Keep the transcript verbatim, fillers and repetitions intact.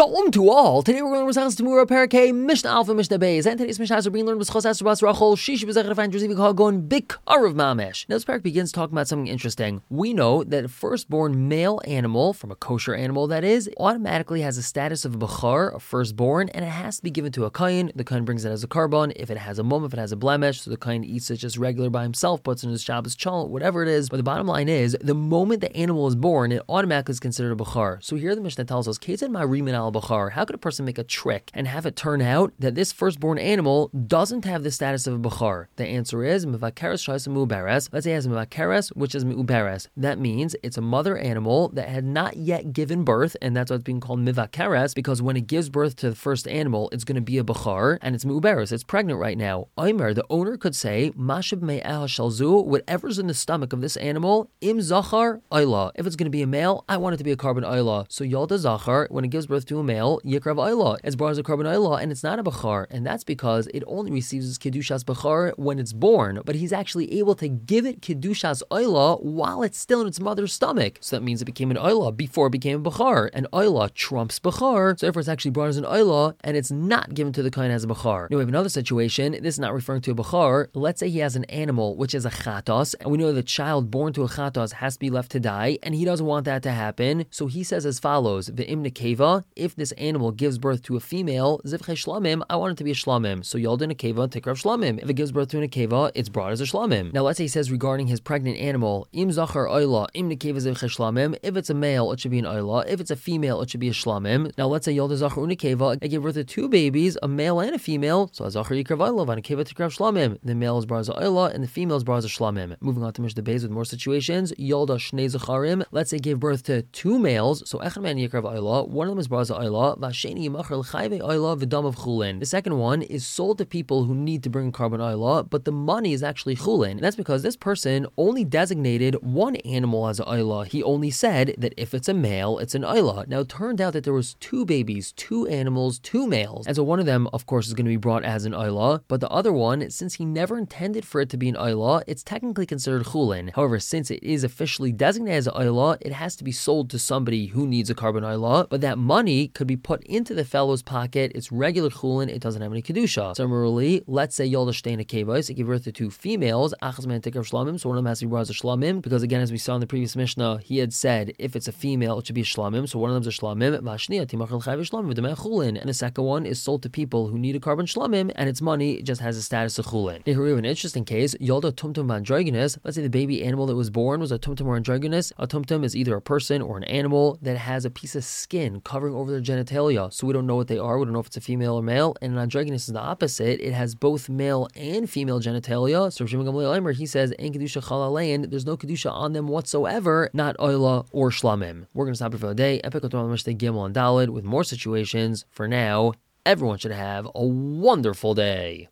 Shalom to all. Today we're going to Masechus Temura Parakeh Mishnah Alpha Mishnah Beis, and today's Mishnah is being learned with Schos Esther Bas Rachel Shishi B'Zechar Fan Jerzivik Hagon Bik Arav Mamesh. Now this parak begins talking about something interesting. We know that a firstborn male animal, from a kosher animal that is, automatically has a status of a bachar, a firstborn, and it has to be given to a kohen. The kohen brings it as a carbon. If it has a mum, if it has a blemish, so the kohen eats it just regular by himself, puts it in his Shabbos challah, whatever it is. But the bottom line is, the moment the animal is born, it automatically is considered a bachar. So here the Mishnah tells us, Ketzad Ma'arimin al Bachar. How could a person make a trick and have it turn out that this firstborn animal doesn't have the status of a bachar? The answer is Mivakeres Shaisa Mu'beres. Let's say it has Mivakeres, which is Mu'beres. That means it's a mother animal that had not yet given birth, and that's why it's being called Mivakeres, because when it gives birth to the first animal, it's going to be a bachar, and it's Mu'beres. It's pregnant right now. Omer, the owner could say Mashib Me'ah Shalzu, whatever's in the stomach of this animal, Im Zachar Ayla. If it's going to be a male, I want it to be a carbon Ayla. So Yalda Zachar, when it gives birth to a male, Yikrav Ayla. It's brought as a carbon Ayla, and it's not a bachar, and that's because it only receives its Kedushas bachar when it's born, but he's actually able to give it Kedushas Ayla while it's still in its mother's stomach. So that means it became an Ayla before it became a bachar, and Ayla trumps bachar, so therefore it's actually brought as an Ayla, and it's not given to the kohen as a bachar. Now we have another situation. This is not referring to a bachar. Let's say he has an animal which is a chatos, and we know the child born to a chatos has to be left to die, and he doesn't want that to happen, so he says as follows: Ve'im nekeva, if this animal gives birth to a female, zivche shlamim, I want it to be a shlamim. So yalda nekeva, tikrav shlamim. If it gives birth to an nekeva, it's brought as a shlamim. Now let's say he says regarding his pregnant animal, im zachar oyla, im nekeva zivche shlamim. If it's a male, it should be an oyla. If it's a female, it should be a shlamim. Now let's say yalda zachar unekeva, it gave birth to two babies, a male and a female, so a zachar yikrav oyla, vanekeva tikrav shlamim. The male is brought as a oyla, and the female is brought as a shlamim. Moving on to Mishnah Beis with more situations, yalda shnei zacharim. Let's say gave birth to two males, so echad man yikrav oyla, one of them is brought as a oyla, vasheni yimachar l'chayve oyla v'dam of chulin. The second one is sold to people who need to bring a carbon oyla, but the money is actually chulin. And that's because this person only designated one animal as an oyla. He only said that if it's a male, it's an oyla. Now it turned out that there was two babies, two animals, two males, and so one of them, of course, is going to be brought as an oyla, but the other one, since he never intended for it to be an oyla, it's technically considered chulin. However, since it is officially designated as an oyla, it has to be sold to somebody who needs a carbon oyla, but that money could be put into the fellow's pocket. It's regular chulin, it doesn't have any kedusha. Similarly, let's say yolda shteina kevos, it gave birth to two females, achas man tikar shlamim, so one of them has to be brought as a shlamim, because again, as we saw in the previous Mishnah, he had said if it's a female, it should be a shlamim, so one of them is a shlamim, vashniya timachal chayv shlamim v'damei chulin, and the second one is sold to people who need a carbon shlamim, and its money just has a status of chulin. Here we have an interesting case, yolda tumtum androgynous. Let's say the baby animal that was born was a tumtum or androgynous. A tumtum is either a person or an animal that has a piece of skin covering over their genitalia, so we don't know what they are. We don't know if it's a female or male. And an androgynous is the opposite. It has both male and female genitalia. So Shimon Gamliel Omer, he says, "En kedusha chal alein." There's no kedusha on them whatsoever, not oyla or shlamim. We're going to stop here for the day. Epic Mishnah Gimel and Daled with more situations. For now, everyone should have a wonderful day.